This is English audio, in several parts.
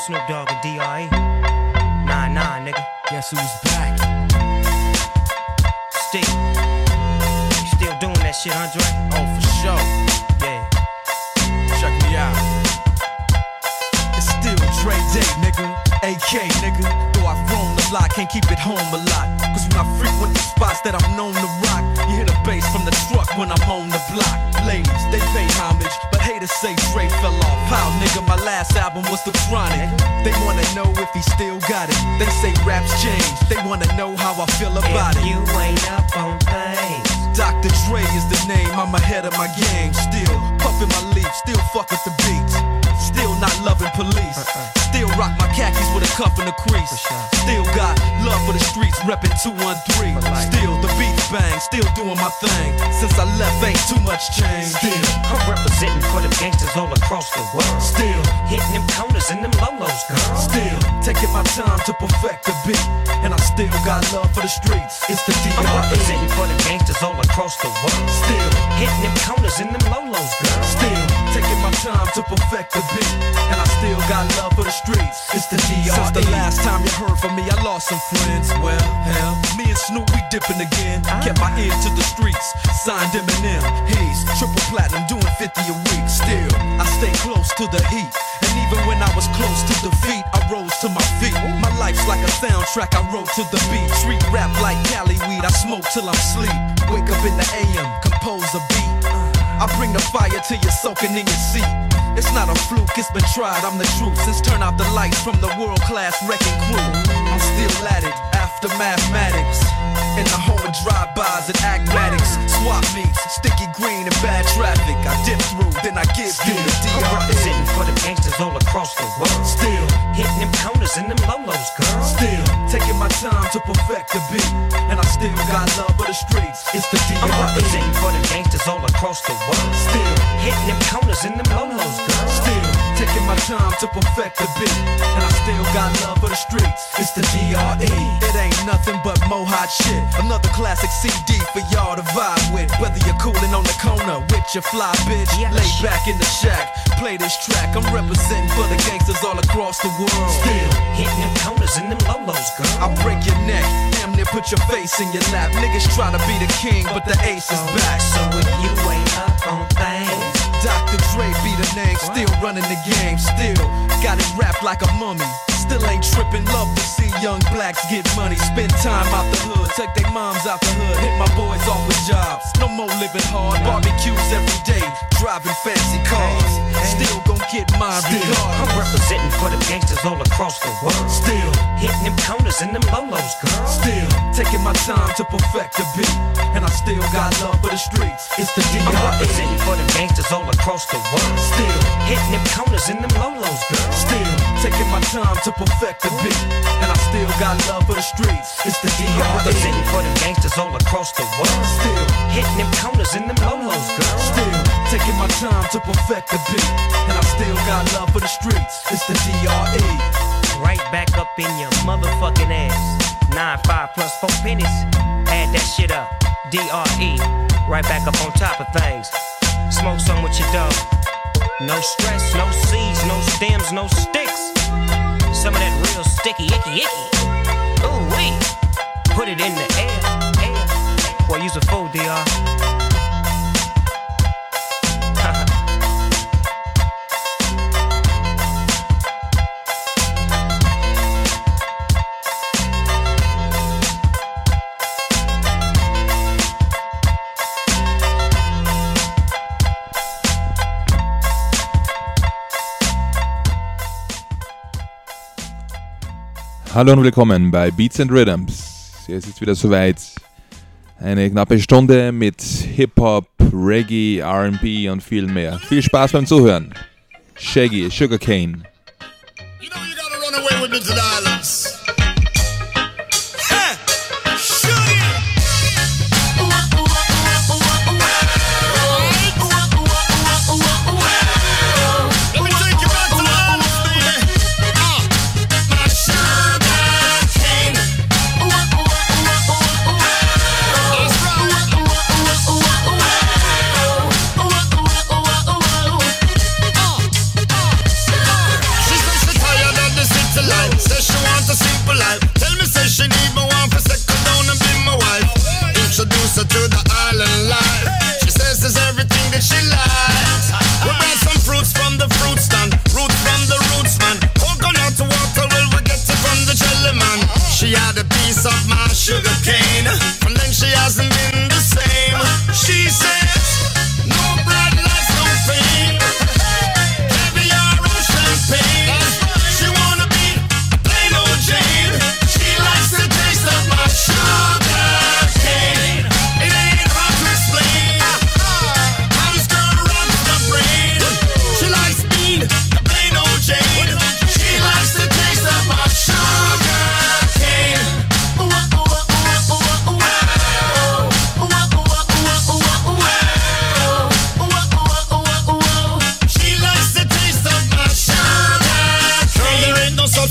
Snoop Dogg and D.R.E. 9-9, nigga. Guess who's back? Still. You still doing that shit, Andre? Oh, for sure. Yeah. Check me out. It's still Dre Day, nigga. AK, nigga. Though I've grown a lot, can't keep it home a lot. Cause when I frequent the spots that I'm known to rock, you hear the bass from the truck when I'm on the block. Ladies, they pay homage, but haters say Dre fell off. How, nigga, my last album was The Chronic. They wanna know if he still got it. They say raps change, they wanna know how I feel about if it. You ain't up on things. Dr. Dre is the name, I'm ahead of my game. Still puffin' my leaf, still fuck with the beats. Still not loving police. Still rock my khakis with a cuff and a crease. Still got love for the streets, reppin' 213. Still the beats bang, still doing my thing. Since I left, ain't too much change. Still, I'm representing for the gangsters all across the world. Still hitting them corners and them lolos, girl. Still taking my time to perfect the beat. And I still got love for the streets. It's the D.R.E. I'm representing for the gangsters all across the world. Still hitting them corners and them lolos, girl. Still taking my time to perfect the beat. And I still got love for the streets. It's the D.R.E. Since the last time you heard from me, I lost some friends. Well, hell, me and Snoop, we dipping again. Kept my ear to the streets. Signed Eminem. He's triple platinum, doing 50 a week. Still, I stay close to the heat. And even when I was close to defeat, I rose to my feet. My life's like a soundtrack, I wrote to the beat. Street rap like Cali weed, I smoke till I'm sleep. Wake up in the AM, compose a beat. I bring the fire till you're soaking in your seat. It's not a fluke, it's been tried, I'm the truth. Since turn out the lights from the world-class wrecking crew, I'm still at it, after mathematics. In the home of drive-bys and acmatics. Swap meets, sticky green and bad traffic. I dip through, then I give you the D.R.E. I'm representing for the gangsters all across the world. Still hitting them corners and them lolos, girl. Still taking my time to perfect the beat. And I still got love for the streets. It's the D.R.E. I'm representing for the gangsters all across the world. Still hitting them corners and them lolos, girl. Still taking my time to perfect the beat. And I still got love for the streets. It's the D.R.E. It ain't nothing but mohawk shit. Another classic CD for y'all to vibe with. Whether you're coolin' on the corner with your fly bitch, lay back in the shack, play this track. I'm representing for the gangsters all across the world. Still hitting them corners and them lolos, girl. I'll break your neck, damn near put your face in your lap. Niggas try to be the king, but the ace is back. So if you ain't up on things, Dr. Dre be the name, still running the game. Still got it wrapped like a mummy. Still ain't trippin', love to see young blacks get money. Spend time out the hood, take their moms out the hood. Hit my boys off with jobs, no more living hard. Barbecues every day, driving fancy cars. Still gon' get mine regardless. I'm representing for the gangsters all across the world. Still hitting them corners and them lolos, girl. Still taking my time to perfect the beat. And I still got love for the streets. It's the D.R.E. I'm representing for the gangsters all across the world. Still hitting them corners and them lolos, girl. Still taking my time to perfect the beat. And I still got love for the streets. It's the D.R.E. I'm representing for the gangsters all across the world. Still hitting them corners and them lolos, girl. Still taking my time to perfect the beat. And I still got love for the streets. It's the D.R.E. Right back up in your motherfucking ass. 9-5 plus 4 pennies. Add that shit up. D.R.E. Right back up on top of things. Smoke some with your dog. No stress, no seeds, no stems, no sticks. Some of that real sticky, icky. Ooh wee. Put it in the air. Boy, you's a fool, D.R. Hallo und willkommen bei Beats and Rhythms. Es ist wieder soweit. Eine knappe Stunde mit Hip-Hop, Reggae, R&B und viel mehr. Viel Spaß beim Zuhören. Shaggy, Sugarcane. You know you gotta run away with me to the islands.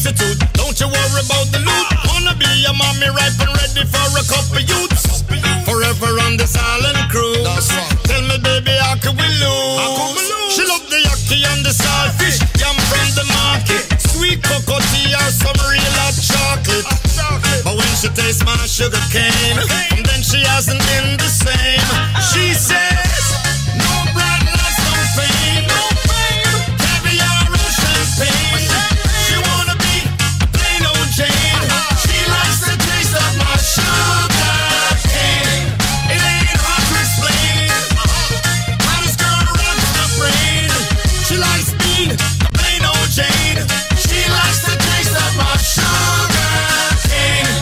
prostitute. Don't you worry about the loot. Wanna be a mommy ripe and ready for a couple youths. Forever on this island cruise. Tell me, baby, how can we lose? She love the yaki and the saltfish. Yam from the market. Sweet cocoa tea or some real hot chocolate. But when she tastes my sugar cane, and then she hasn't been the same. She says, no bright lights, no fame. Caviar or champagne. She wanna be a plain old Jane. She likes the taste of my sugar cane. It ain't hard to explain. How this girl runs my brain. She likes being a plain old Jane. She likes the taste of my sugar cane.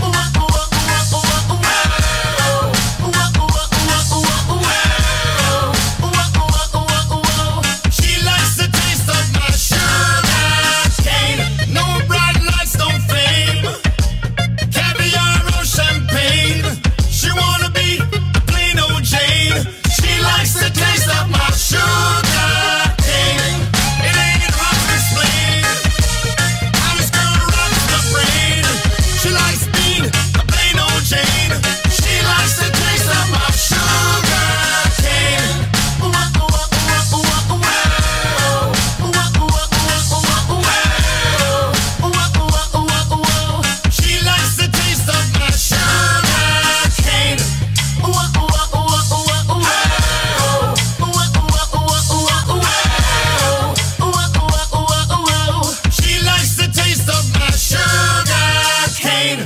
She likes the taste of my sugar cane. No bright lights, no fame. Caviar or champagne. She wanna be a plain old Jane. She likes the taste of my sugar cane. It ain't hard to explain. How this girl runs my brain. She likes being a plain old Jane. She likes the taste of my sugar cane. She likes the taste of my sugar cane. She likes the taste of my sugar cane.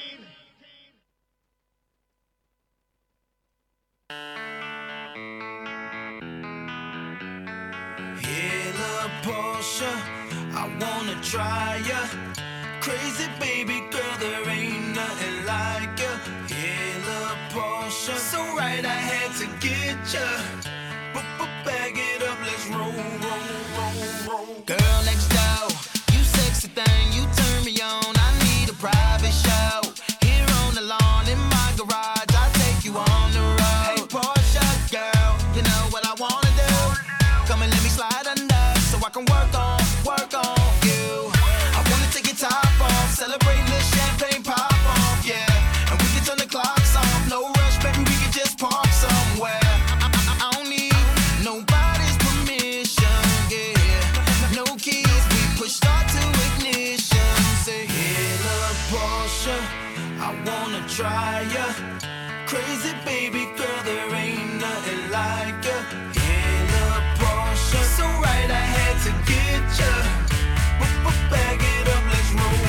Hey, lil' Portia, I wanna try ya. Crazy baby girl, there ain't nothing like ya. Hey, lil' Portia, so right I had to get ya. Bag it up, let's roll. Girl next door, you sexy thing, you turn me on. I need a private show. Here on the lawn in my garage, I'll take you on the road. Hey Portia, girl, you know what I wanna do. Come and let me slide under, so I can work on you. I wanna take your top off, celebrate this champagne pop off, yeah. And we can turn the clocks off, no rush, baby, we can just park somewhere. I don't need nobody's permission, yeah. No keys, we push start to ignition. Say, hey, lil' Portia, I wanna try ya. Crazy baby girl, there ain't nothing like ya. Hey, lil' Portia, so right I had to get ya. Bag it up, let's roll.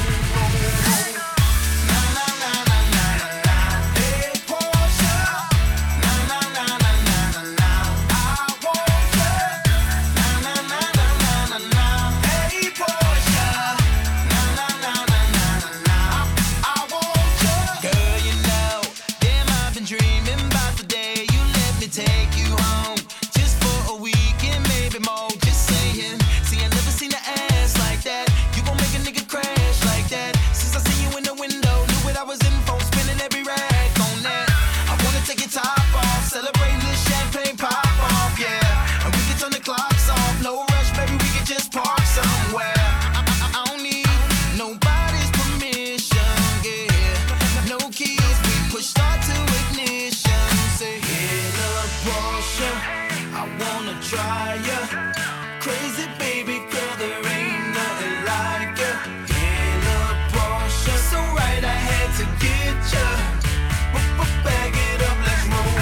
Na na na na na na. Hey Portia, na na na na na na. I want ya. Na na na na na na. Hey Portia, na na na na na na. I want ya. Girl, you know, damn, I've been dreaming about the day you let me take you home, just for a weekend, maybe more. Just saying, see, I never seen an ass like that. You gon' make a nigga crash like that. Since I seen you in the window, knew what I was in for, spinning every rag on that. I wanna take your top off, celebrate this champagne pop off, yeah. And we can turn the clocks off, no rush, baby, we can just park somewhere. I don't need nobody's permission, yeah. No keys, we push start to ignition. Say, hey, lil' Portia, I wanna try ya. Crazy baby girl, there ain't nothing like ya. Hey, lil' Portia, so right I had to get ya. Bag it up, let's roll.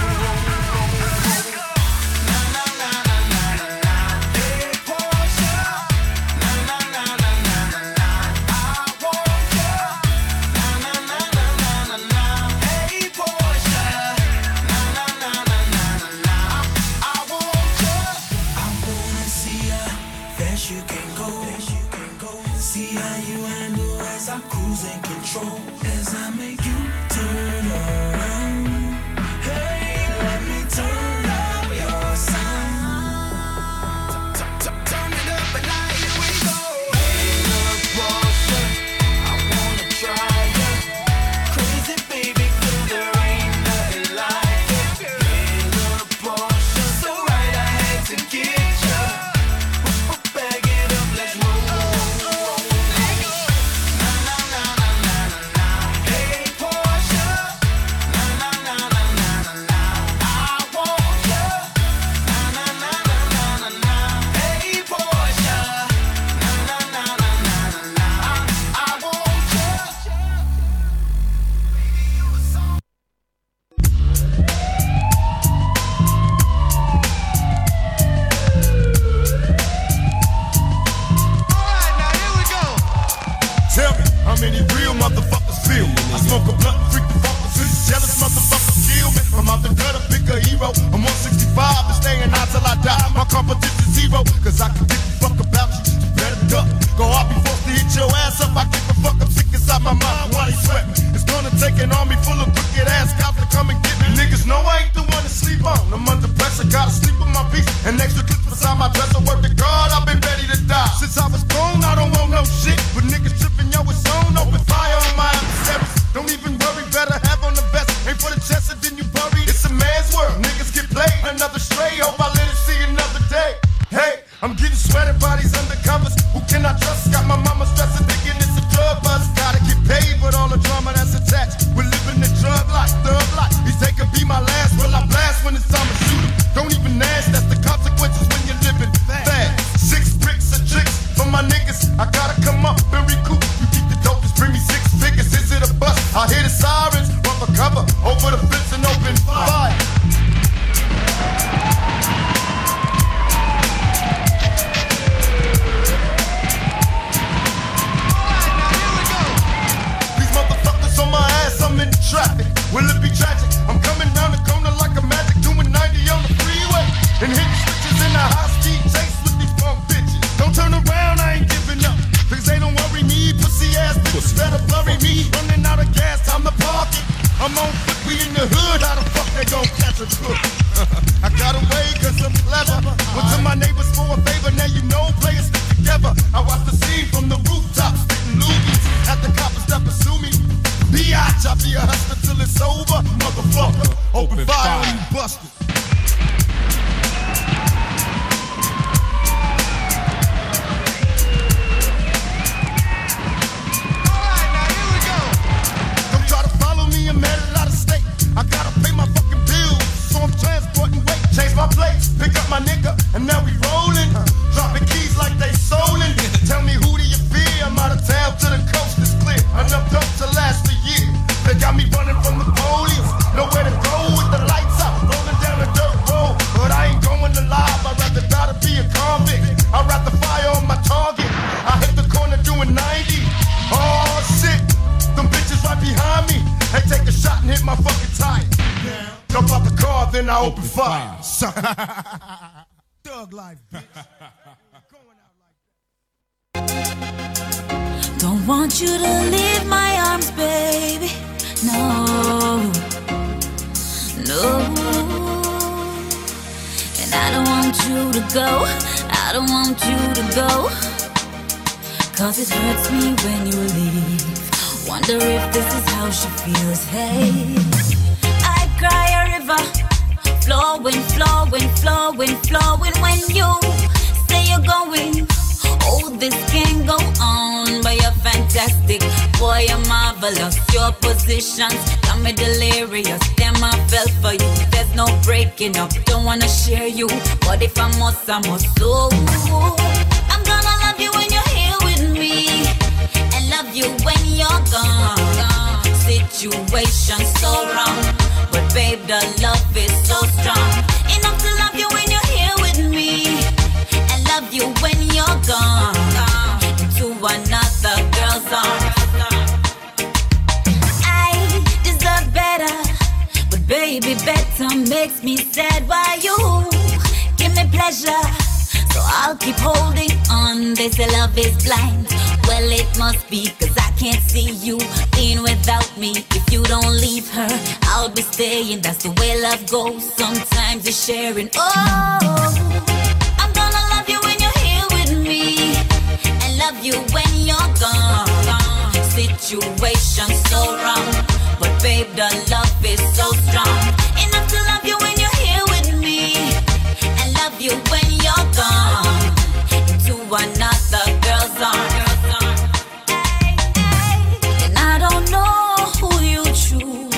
Na na na na na na. Hey Portia, na na na na na na. I want ya. Na na na na na na. Hey Portia, na na na na na na. I want ya. I wanna see ya fast you can go. See how you handle as I cruise and control. As I make you turn around. Hey, let me turn up your sound. Turn it up and now here we go. Hey, lil' Portia, I wanna try ya. Crazy baby girl, there ain't nothing like ya. Hey, lil' Portia, so right I had to get ya. Bag it up, let's roll. how many real motherfuckers feel. I smoke a blunt, freak the fuckers, since jealous motherfuckers kill me. I'm out the gutter, pick a hero. I'm 165 and staying out till I die. My competition's zero, cause I can give a fuck about you. You better duck. Go out before to hit your ass up. I give a fuck, I'm sick inside my mind while he sweat me. It's gonna take an army full of wicked ass cops to come and get me. Niggas know I ain't the one to sleep on. I'm under pressure, gotta sleep with my piece. And extra clips beside my dresser. Work to God, I've been ready to die. Since I was born, I don't want no shit. But niggas tripping, yo, it's on. Open fire on my adversaries. Don't even worry, better have on the vest. Ain't for the chest, and then you buried. It's a man's world, niggas get played. Another stray, hope I live to see another day. Hey, I'm getting sweated by these undercovers. Who can I trust? Got my mama stressing, thinking it's a drug buzz. Gotta get paid with all the drama that's attached. We're living the drug life, thug life. These they could be my last. Will I blast when it's time to shoot 'em? Don't even ask, that's the consequences when you're living fast. 6 bricks of tricks for my niggas. I gotta come up and recoup. You keep the dopest, bring me 6 figures. Is it a bust? I hear the sirens, run for cover, over the fence and open fire. I'm in traffic, will it be tragic? I'm coming down the corner like a magic, doing 90 on the freeway, and hitting switches in a high-speed chase with these punk bitches. Don't turn around, I ain't giving up, cause they don't worry me, pussy-ass bitches better blurry me. Running out of gas, time to park it. I'm on foot, we in the hood, how the fuck they gon' catch a crook? I got away cause I'm clever, went to my neighbors for a favor, now you know players stick together. I watch the scene from the rooftop, spitting loogies, at the coppers that pursue me. Biatch, I'll be a hustler till it's over, motherfucker. Open fire on you busters. Alright, now here we go. Don't try to follow me, I'm headed out of state. I gotta pay my fucking bills, so I'm transporting weight. Change my place, pick up my nigga, and now we rolling. Dropping keys like they stolen. Tell me who do you fear? I'm out of town till the coast is clear. Enough dope to last a year. They got me running from the police. Nowhere to go with the lights out. Rolling down the dirt road. But I ain't going alive. I'd rather die to be a convict. I'd rather fire on my target. I hit the corner doing 90. Oh shit. Them bitches right behind me. Hey, take a shot and hit my fucking tire. Jump out the car, then I open fire. Sucker. Thug life, bitch. Don't want you to leave my arms, baby. No, no. And I don't want you to go. I don't want you to go. Cause it hurts me when you leave. Wonder if this is how she feels. Hey, I cry a river, flowing, flowing, flowing, flowing. When you say you're going, oh, this can't go on. But you're fantastic, boy, you're marvelous. Your positions got me delirious. Damn, I fell for you. There's no breaking up, don't wanna share you. But if I must, I must. So I'm gonna love you when you're here with me, and love you when you're gone. Situation so wrong, but babe, the love is so strong. Enough to love you when you're here with me, and love you when you're gone. Into another girl's arms. I deserve better, but baby, better makes me sad. Why you give me pleasure, so I'll keep holding on. They say love is blind. Well, it must be, cause I can't see you in without me. If you don't leave her, I'll be staying. That's the way love goes. Sometimes it's sharing. Oh, I'm gonna love you when you're here with me, and love you when you're gone. Situation so wrong, but babe, the love is so strong. Enough to love you when you're here with me, and love you when you're gone. Into another girl's arms. And I don't know who you choose.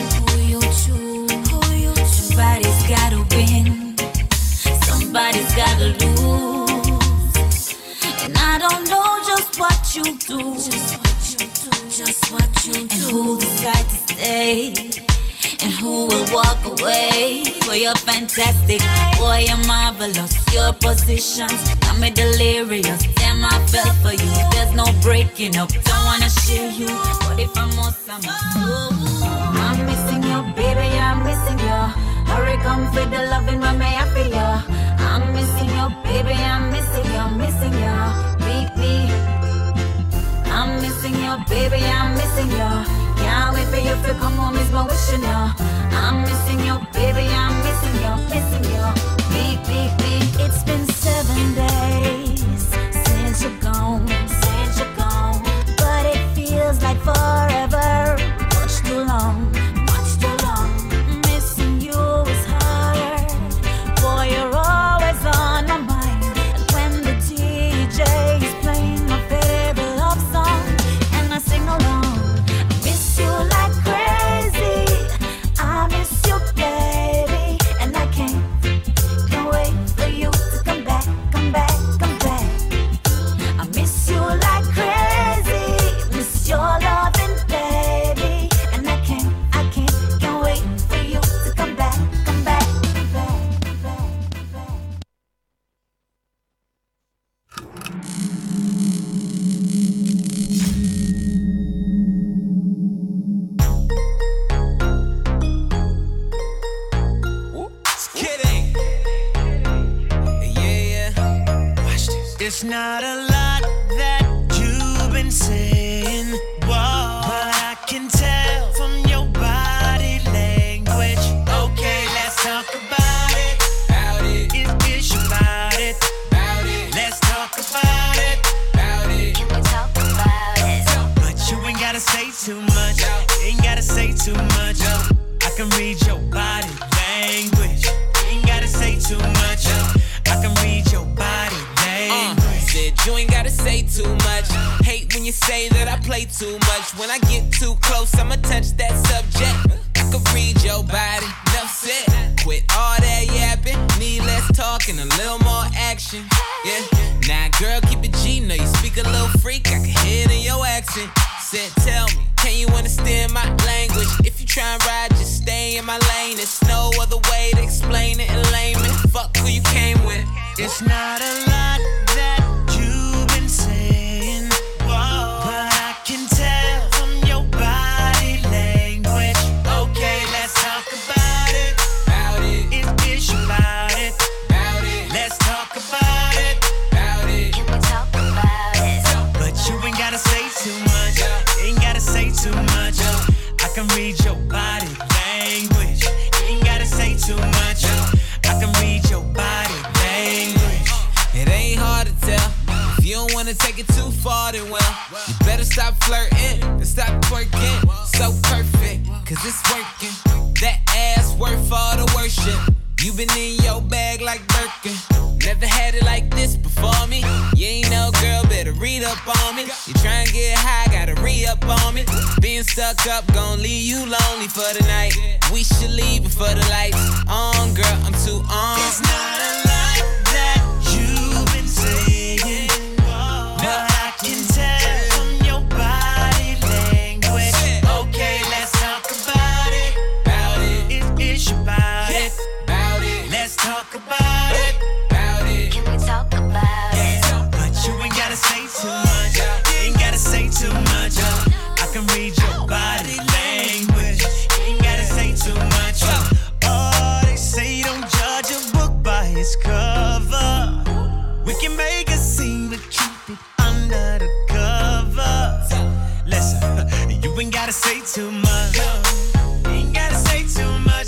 Somebody's gotta win, somebody's gotta lose. And I don't know just what you do, just what you do. And who decides to stay, and who will walk walk away. Boy, you're fantastic. Boy, you're marvelous. Your positions got me delirious. Damn, I fell for you. There's no breaking up. Don't wanna share you, but if I must, I must. I'm missing you, baby. I'm missing you. Hurry, come for the loving when me I feel you. I'm missing you, baby. I'm missing you, missing you. Beat me. I'm missing you, baby. I'm missing you. Can't wait for you to come home, is my wishing you. I'm missing you, baby, I'm missing you, missing you. Beep, beep, beep. It's been 7 days since you're gone, but it feels like forever. Much too long, much too long. Missing you is hard. Boy, you're always on my mind. And when the DJ is playing my favorite love song, and I sing along. Like crazy, I miss you, baby, and I can't wait for you to come back, come back, come back. I miss you like crazy, miss your loving, baby, and I can't wait for you to come back, come back, come back, back, back. It's not a lot that you've been saying, whoa, but I can tell from your body language. Okay, let's talk about it. It's about it. Let's talk about it. Can we talk about it? But you ain't gotta say too much. Ain't gotta say too much. I can read your body language. Ain't gotta say too much. I can read your body language. Said you ain't gotta say too much. Hate when you say that I play too much. When I get too close, I'ma touch that subject. I can read your body, enough said. Quit all that yapping, need less talk and a little more action. Yeah, now girl, keep it G, know you speak a little freak, I can hear it in your accent. Said tell me, can you understand my language? If you try and ride, just stay in my lane. There's no other way to explain it in layman. Fuck who you came with. It's not a lot that you've been saying, whoa, but I can tell from your body language. Okay, let's talk about it. It's about it. Let's talk about it. Can we talk about it? But you ain't gotta say too much. Ain't gotta say too much. I can read your body language. Ain't gotta say too much. I can read your body language. It ain't hard to tell. If you don't wanna take it too far, then well, you better stop flirting and stop twerking. So perfect, cause it's working. That ass worth all the worship. You been in your bag like Birkin. Never had it like this before me. You ain't no girl, better read up on me. You try and get high, gotta re-up on me. Being stuck up, gon' leave you lonely for the night. We should leave before the lights on, girl, I'm too on. It's not a lot that you've been saying, but I can tell from your body language. Okay, let's talk about it. It's about it. Let's talk about it. Can we talk about it? But you ain't gotta say too much. Ain't gotta say too much. I can read your body language. Ain't gotta say too much. Oh, they say don't judge a book by its cover. We can make a scene but keep it under the covers. Listen, you ain't gotta say too much. Ain't gotta say too much.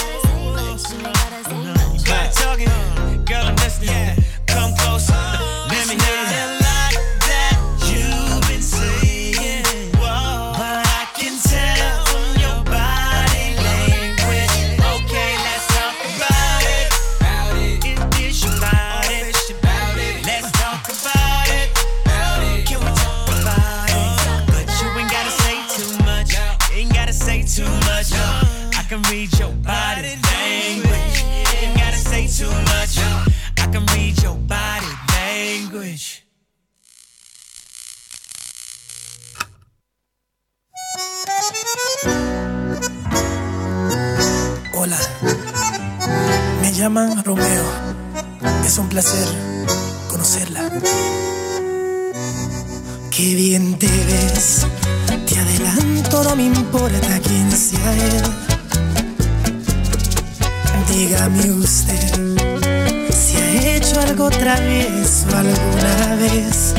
Start talking, girl, I'm listening. Come closer, let me hear a lot that you've been saying, but I can tell from your body language. Okay, let's talk about it. It's about it. Let's talk about it. Can we talk about it? But you ain't gotta say too much. Ain't gotta say too much. I can read your body language. Ain't gotta say too much. I can read your body language. llaman Romeo. Es un placer conocerla. Qué bien te ves, te adelanto, no me importa quién sea él. Dígame usted si ha hecho algo travieso alguna vez.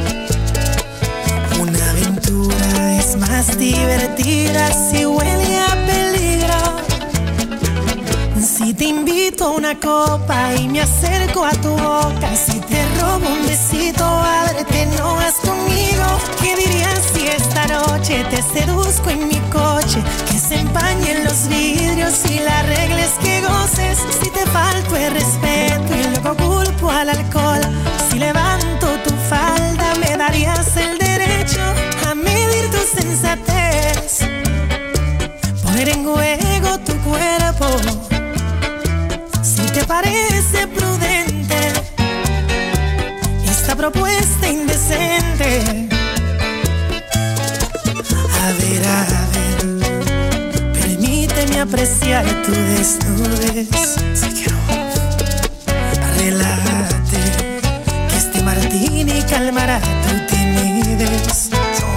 Una aventura es más divertida si huele a peligro. Si te invito a una copa y me acerco a tu boca, si te robo un besito, ábrete, no vas conmigo. ¿Qué dirías si esta noche te seduzco en mi coche? Que se empañen los vidrios y la regla es que goces. Si te falto el respeto y luego culpo al alcohol, si levanto tu falda me darías el derecho a medir tu sensatez, poner en juego tu cuerpo. Si te parece prudente esta propuesta indecente, a ver, permíteme apreciar tu desnudez. Relájate, que este martini calmará tu timidez.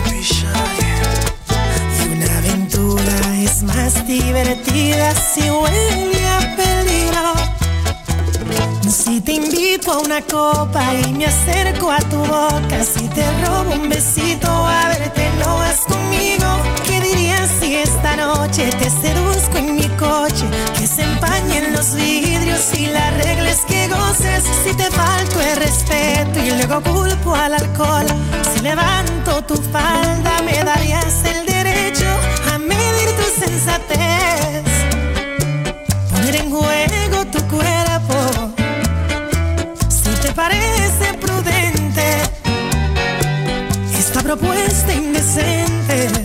Y una aventura es más divertida si huele a peligro. Si te invito a una copa y me acerco a tu boca, si te robo un besito, a verte, no vas conmigo. ¿Qué dirías si esta noche te seduzco en mi coche? Que se empañen los vidrios y la regla es que goces. Si te falto el respeto y luego culpo al alcohol, si levanto tu falda me darías el derecho a medir tu sensatez, poner en juego tu cuerpo. Si te parece prudente esta propuesta indecente,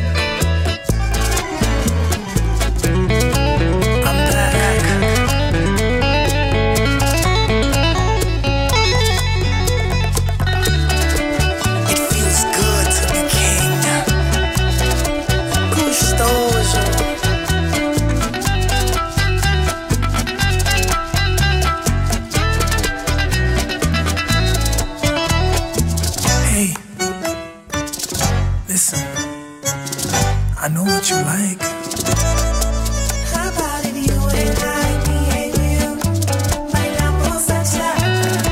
I know what you like. How about if you and I, me and you, bailamos bachata?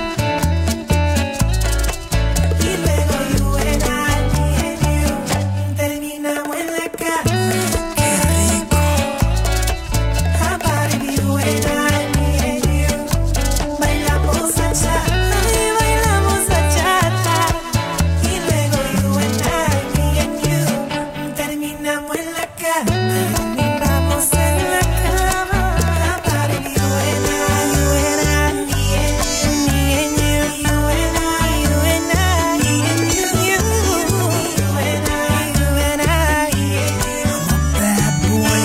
Y luego you and I, me and you, terminamos en la cama. Qué rico. How about if you and I, me and you, bailamos bachata? Y bailamos bachata. Y luego you and I, me and you, terminamos en la cama. Terminamos en la cama. How about if you and I, me and you, you and I, me and you, and I. I'm a bad boy.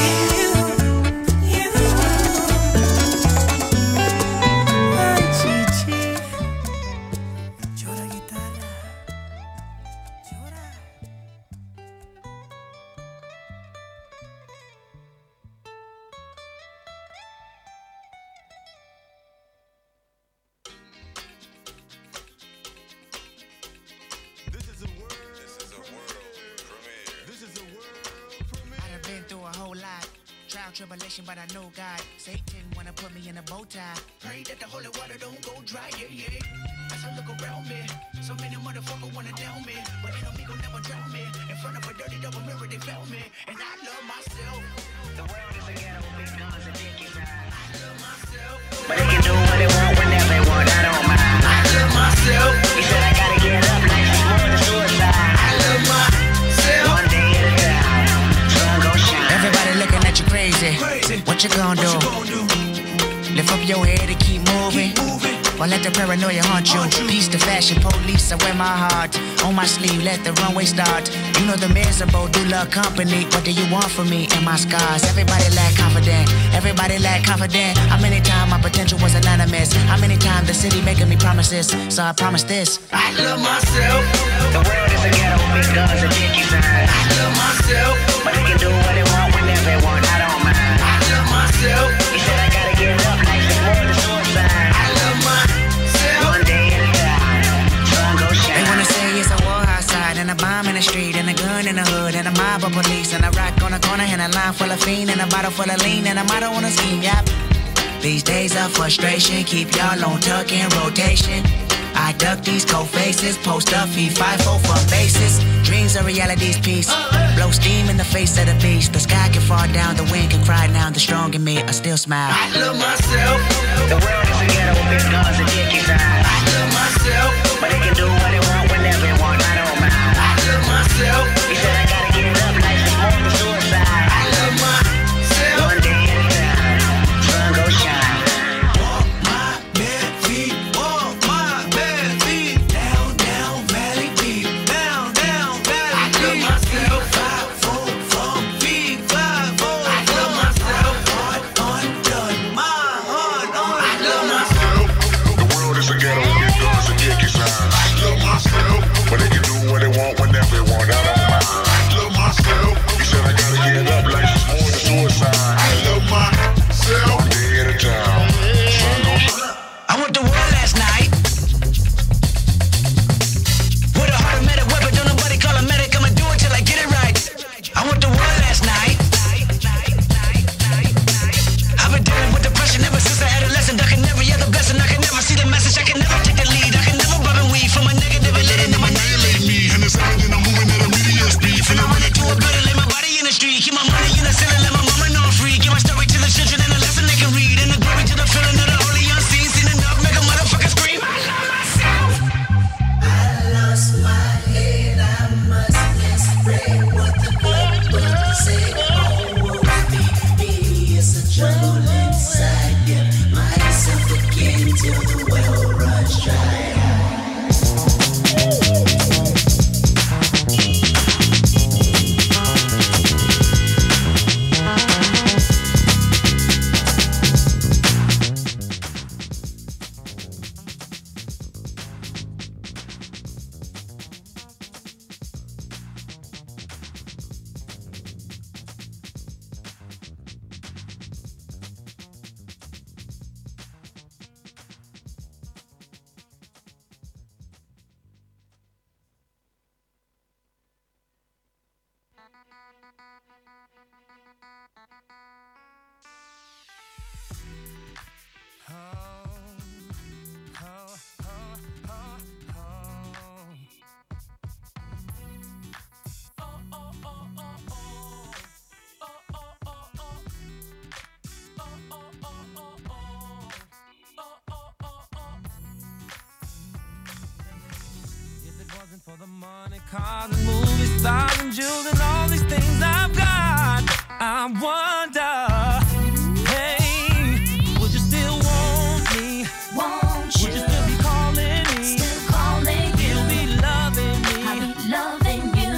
Ay, chichi, llora guitarra, llora. I done been through a whole lot. Trial, tribulation, but I know God. Satan wanna put me in a bow tie. Pray that the holy water don't go dry, yeah. As I look around me, so many motherfuckers wanna down me, but enemy gon' never drown me. In front of a dirty double mirror, they found me, and I love myself. The world is a ghetto, big guns and dick inside. I love myself, but they can do what they want whenever they want. I don't mind. I love myself. He said I gotta get up, like it's more than suicide. I love myself. One day at a time, sun gon' shine. Everybody looking at you crazy. What you gonna do? Lift up your head and keep moving. Or let the paranoia haunt you. Peace to fashion police, I wear my heart on my sleeve, let the runway start. You know the miserable do love company. What do you want from me and my scars? Everybody lack confident, everybody lack confident. How many times my potential was anonymous? How many times the city making me promises? So I promise this, I love myself. The world is a ghetto, big guns and dick inside. I love myself, but they can do what they want whenever they want. I don't mind. I love myself. He said I gotta get up, nice and neighborhood and a mob of police. And I rock on a corner and a line full of fiend and a bottle full of lean and a motto on a scheme, yep. These days of frustration keep y'all on tuck in rotation. I duck these cold faces, post up, feed 5-4 for bases. Dreams are reality's piece. Blow steam in the face of the beast. The sky can fall down, the wind can cry now. The strong in me, I still smile. I love myself. The world is a ghetto with big guns and dicky signs. I love myself. But they can do what they want whenever they want, I don't mind. I love myself. He said I gotta get it up, life is more than suicide. I love myself. One day at a time, sun go shine. But they can do what they want whenever they want, I don't mind. I love myself. He said I gotta get up, life is more than suicide. I love myself. One day at a time. I went to war last night with a heart of medic weapon, don't nobody call a medic, I'ma do it till I get it right. I went to war last night. I've been dealing with depression ever since I adolescent. I can never hear the blessing, I can never see the message, I can never take the lead, I can never rub and weed from a negative and letting them annihilate me. And it's happening, I'm moving at a immediate speed. Finna run into a building, lay my body in the street, keep my money in the ceiling, let my mama know I'm free. Give my story to the children and a lesson they can read, and the glory to the feeling of the holy unseen. Seen enough, make a motherfucker scream. I love myself. I lost my head, I must misread what the good book said. Oh, me, it's a trouble inside. Get myself again till the well runs dry. For the money, cars and movie stars and jewels and all these things I've got, I wonder, hey, would you still want me? Won't you? Would you still be calling me? Still calling you. You'll be loving me. I'll be loving you.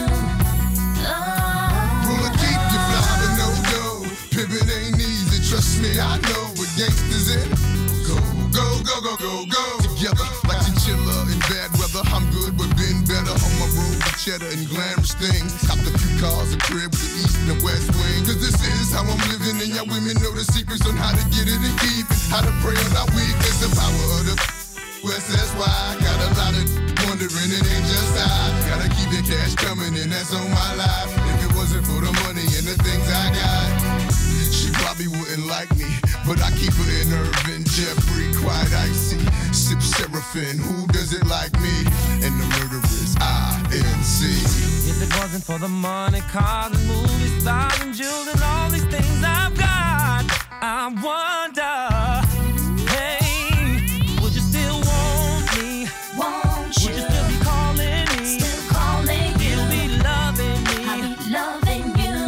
Oh. Well, I keep you fly, but no go. Pimpin' ain't easy, trust me, I know. But gangsters in go, go, go, go, go, go. Together like chinchilla in bad weather. I'm good, but been better on my road with cheddar and glamorous things. Copped a few cars, a crib with the east and the west wing. Cause this is how I'm living, and y'all women know the secrets on how to get it and keep it. How to pray on our weakness, the power of the West. That's why I got a lot of wondering, it ain't just I. Gotta keep the cash coming, and that's on my life. If it wasn't for the money and the things I got, she probably wouldn't like me. But I keep her in Irvin, Jeffrey, quite icy. Sip Seraphim, who does it like me? And the murderers, INC. If it wasn't for the money, cars and movie stars and jewels and all these things I've got, I wonder, hey, would you still want me? Won't you? Would you still be calling me? Still calling you. You'll be loving me. I'll be loving you.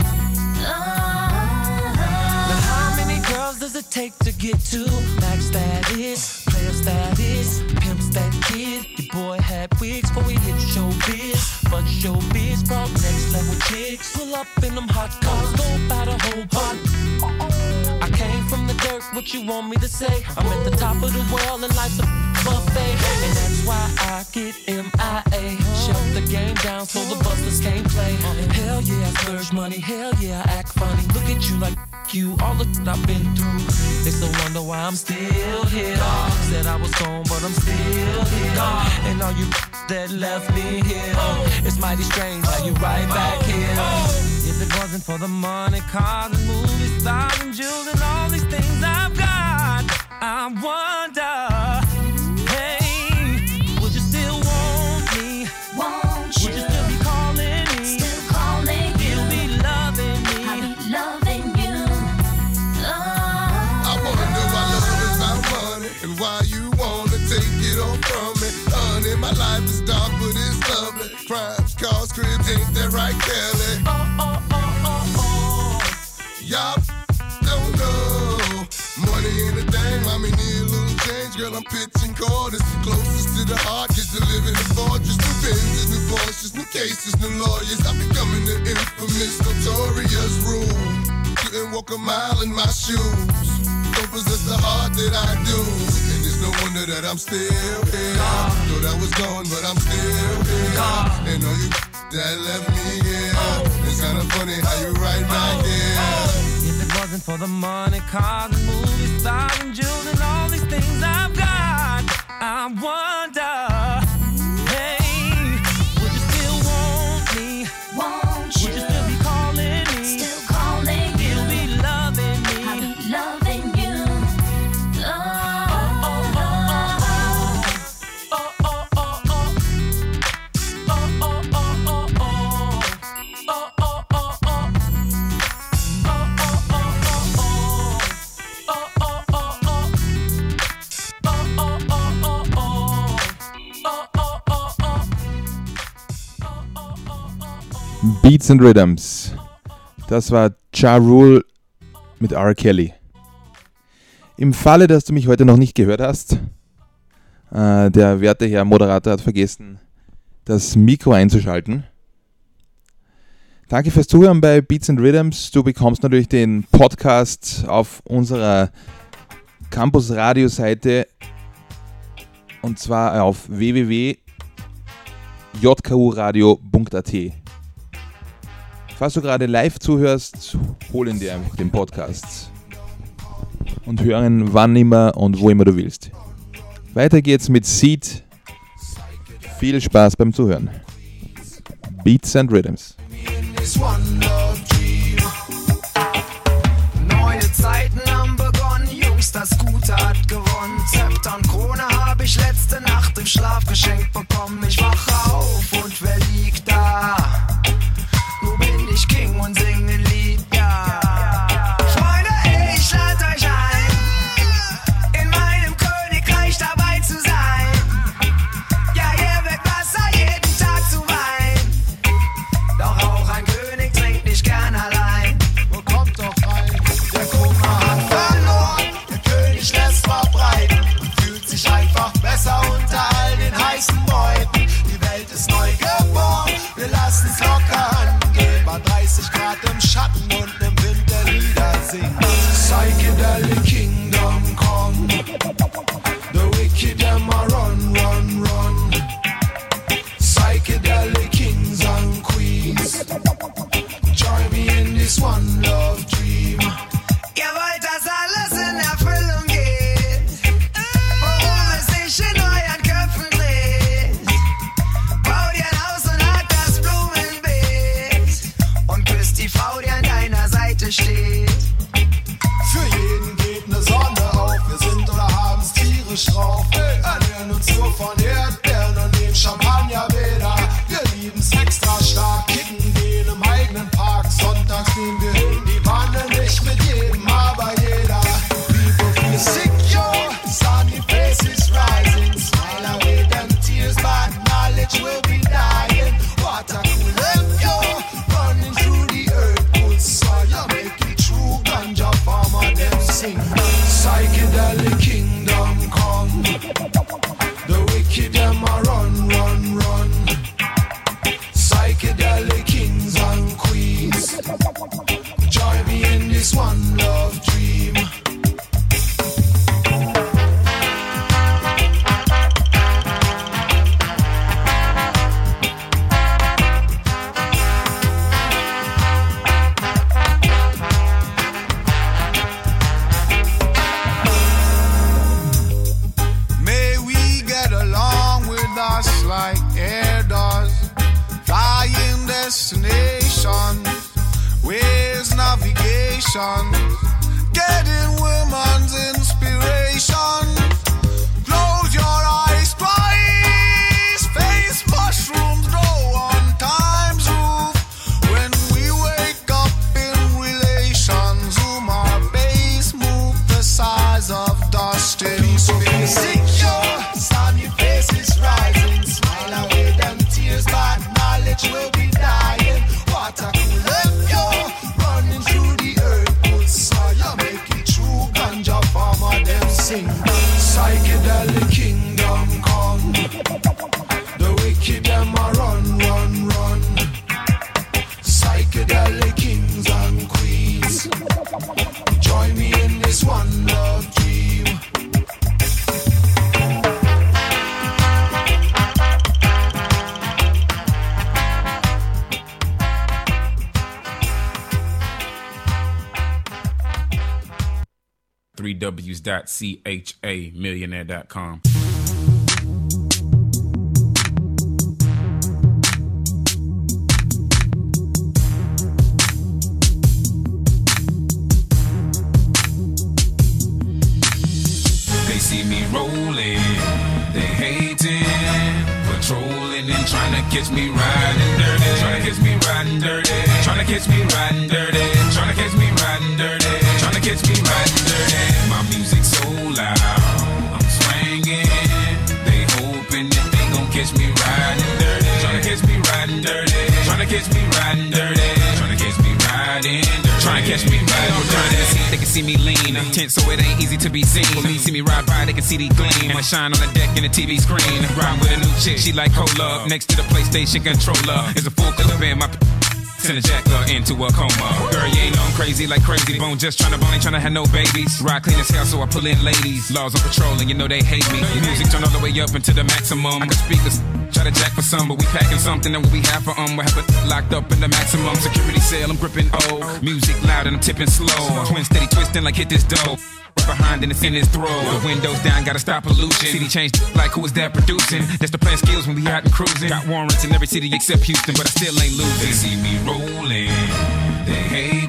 Oh. Now how many girls does it take to get to max status, player status, pimp stat kid? Your boy had wigs before we hit showbiz, but showbiz brought next level chicks. Pull up in them hot cars, go by the whole pot. I came from the dirt, what you want me to say? I'm at the top of the world and life's a buffet, and that's why I get MIA. Shut the game down so the busters can't play. Hell yeah, I splurge money, hell yeah, I act funny. Look at you like fuck you, all the shit I've been through. They still wonder why I'm still here. Said I was gone, but I'm still here. And all you that left me here, it's mighty strange how you right back here. If it wasn't for the money, cars and movies, stars and jewels and all these things I've got, I wonder, hey, would you still want me? Won't you? Would you still be calling me? Still calling you. You'll be loving me. I'll be loving you. I wanna know why love is about money and why you wanna take it all from me. Honey, my life is dark, but it's lovely. Crimes, cars, cribs, ain't that right, Kelly? Y'all don't know. Money ain't a thing, mommy need a little change. Girl, I'm pitching quarters. Closest to the heart, kids to live in the fortress. New Benzes, new Porsches, new cases, new lawyers. I'm becoming the infamous, notorious rule. Couldn't walk a mile in my shoes. Don't possess the heart that I do. And it's no wonder that I'm still here. Thought I was gone, but I'm still here. And all you that left me here. It's kinda funny how you right back here. If it wasn't for the money, cars and movies, stars and jewels and all these things I've got, I wonder, hey, would you still want me? Won't you? Would you still be calling me? Still calling you. You'll be loving me. I'll be loving you. Beats and Rhythms. Das war Ja Rule mit R. Kelly. Im Falle, dass du mich heute noch nicht gehört hast, der werte Herr Moderator hat vergessen, das Mikro einzuschalten. Danke fürs Zuhören bei Beats and Rhythms. Du bekommst natürlich den Podcast auf unserer Campus Radio Seite und zwar auf www.jkuradio.at. Falls du gerade live zuhörst, hol ihn dir einfach den Podcast und hör ihn wann immer und wo immer du willst. Weiter geht's mit Seed. Viel Spaß beim Zuhören. Beats and Rhythms. Neue Zeiten haben begonnen, Jungs, das Gute hat gewonnen. Zepter und Krone hab ich letzte Nacht im Schlaf geschenkt bekommen. Ich wache auf und wer liegt da? Nur bin ich King und sing ein Lied, ja. Freunde, ich lad euch ein, in meinem Königreich dabei zu sein. Ja, hier wird Wasser jeden Tag zu Wein. Doch auch ein König trinkt nicht gern allein. Wo kommt doch rein? Der Kummer hat verloren, der König lässt verbreiten und fühlt sich einfach besser unter all den heißen Beuten. Die Welt ist neu geboren, wir lassen's locker angehen. Bei 30 Grad im Schatten und im Wind der Lieder singen. Psychedelic Kingdom come, the wicked them a run, run, run. Psychedelic kings and queens, join me in this one love dream. Ihr wollt, dass alles in Erfüllung geht, worum es sich in euren Köpfen dreht. Bau dir ein Haus und hat das Blumenbeet und küsst die Frau, die an deiner Seite steht. Für jeden geht ne Sonne auf, wir sind oder haben's tierisch drauf. Ernähren uns nur von Erdbeeren und dem Champagnerbäder. Wir lieben's extra stark, kicken gehen im eigenen Park. Sonntags nehmen wir hin die Wanne, nicht mit jedem, aber jeder. People feel secure, sunny faces rising. Smile away them tears, but knowledge will be dying. Water cool and pure, running through the earth. Good soil, make it true. station. Where's navigation? Getting women's inspiration. Close your eyes twice. Face mushrooms grow on time's roof. When we wake up in relation, zoom our base, move the size of dust in space. Secure, sun, your face is rising. Smile away them tears, bad knowledge will be dying. Water cool help you, running through the earth. Good soil, make it true. Ganja farmer, them sing. Psychedelic kingdom come. The wicked them a run, run, run. Psychedelic kings and queens, join me in this one love dream. www.chamillionaire.com. They see me rolling, they hating, patrolling and trying to catch me riding dirty, trying to catch me riding dirty, trying to catch me riding dirty, trying to catch me riding dirty, trying to catch me riding dirty. My music so loud, I'm swinging. They hoping that they gon' catch me riding dirty, trying to catch me riding dirty, trying to catch me riding dirty, trying to catch me riding dirty, trying to catch me riding dirty. They can see me lean, tense so it ain't easy to be seen. When me see me ride by, they can see the gleam. I shine on the deck in the TV screen. Ride with a new chick, she like cola. Next to the PlayStation controller is a full clip in my. Send a jacker into a coma. Girl, you ain't know I'm crazy like crazy bone. Just tryna bone, ain't tryna have no babies. Ride clean as hell, so I pull in ladies. Laws on patrol, and you know they hate me. Music turn all the way up into the maximum. I can speak this, try to jack for some, but we packing something that we have for we have it locked up in the maximum security cell. I'm gripping music loud and I'm tipping slow. Twin steady twisting like hit this dough. Right behind and it's in his throat. The windows down, gotta stop pollution. City changed like who is that producing? That's the plan skills when we out and cruising. Got warrants in every city except Houston, but I still ain't losing. They see me rolling, they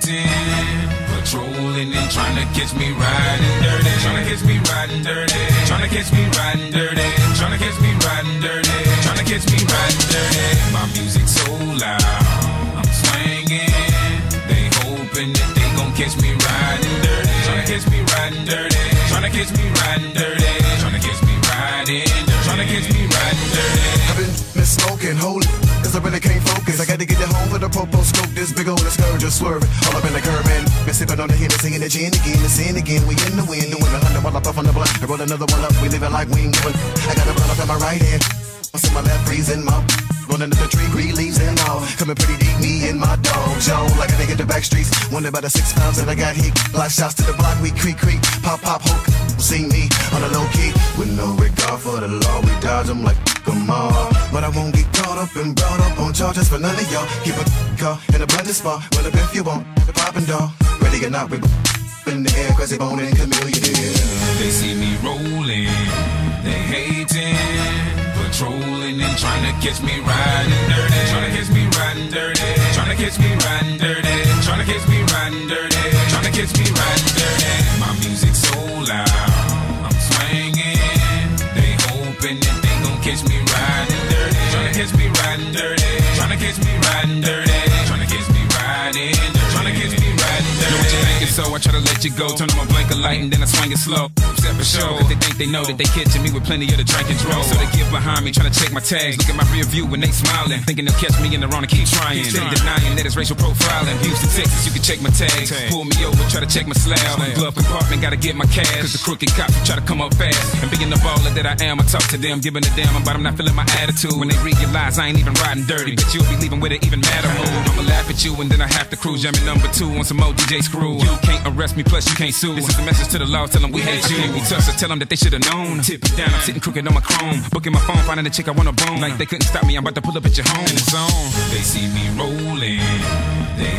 hating, patrolling and trying to catch me riding dirty, trying to catch me riding dirty, trying to catch me riding dirty, trying to catch me riding dirty, trying to catch me riding dirty. My music so loud, I'm swinging. They hoping that they gon' catch me riding dirty, trying to catch me riding dirty, trying to catch me riding dirty, trying to catch me riding dirty, trying to catch me riding dirty. I've been smoking, holy, cause I really can't focus. I got to get it home for the popo scope. This big old skirt just swerving all up in the curb, man. Been sipping on the Hennessy and the gin again, the sin again. We in the wind, doing 100 while I puff on the blunt. I roll another one up, we living like we ain't giving. I got a blunt up in my right hand, what's in my left, freezing my. Rolling up the tree, green leaves and all. Coming pretty deep, me and my dog, Joe. Like a nigga in the back streets. Wonder about the 6 pounds that I got hit. Block shots to the block, we creak, pop, hook. See me on the low key. With no regard for the law, we dodge them like come on. But I won't get caught up and brought up on charges for none of y'all. Keep a car in a blended spot. Well, if you want, the poppin' dog. Ready or not, we in the air, crazy bone and chameleon. They see me rolling, they hating, patrolling and trying to catch me riding dirty, trying to catch me riding dirty, trying to catch me riding dirty, trying to catch me riding dirty, trying to catch me riding dirty. My music so loud, I'm swinging. They hoping that they gon' catch me riding dirty, trying to catch me riding dirty, trying to catch me riding dirty, trying to catch me riding dirty, trying to catch me riding dirty. Know what you thinking, so I try to let you go. Turn on my blinker light and then I swing it slow. Step for show, cause they think they know that they catching me with plenty of the drink and draw. So they get behind me, trying to check my tags. Look at my rear view when they smiling, thinking they'll catch me in the wrong and keep trying. Steady denying that it's racial profiling. Houston, Texas, you can check my tags. Pull me over, try to check my slab. Glove compartment, gotta get my cash. Cause the crooked cops try to come up fast. And being the baller that I am, I talk to them, giving a damn about I'm not feeling my attitude. When they realize I ain't even riding dirty, but you'll be leaving with it even madder mood. I'ma laugh at you and then I have to cruise. Jamming number 2 on some more DJ screw. You can't arrest me, plus you can't sue. This is a message to the law, tell them we hate you. We tough, so tell them that they should've known. Tip it down, I'm sitting crooked on my chrome. Booking my phone, finding a chick I wanna bone. Like they couldn't stop me, I'm about to pull up at your home. In the zone, they see me rolling, they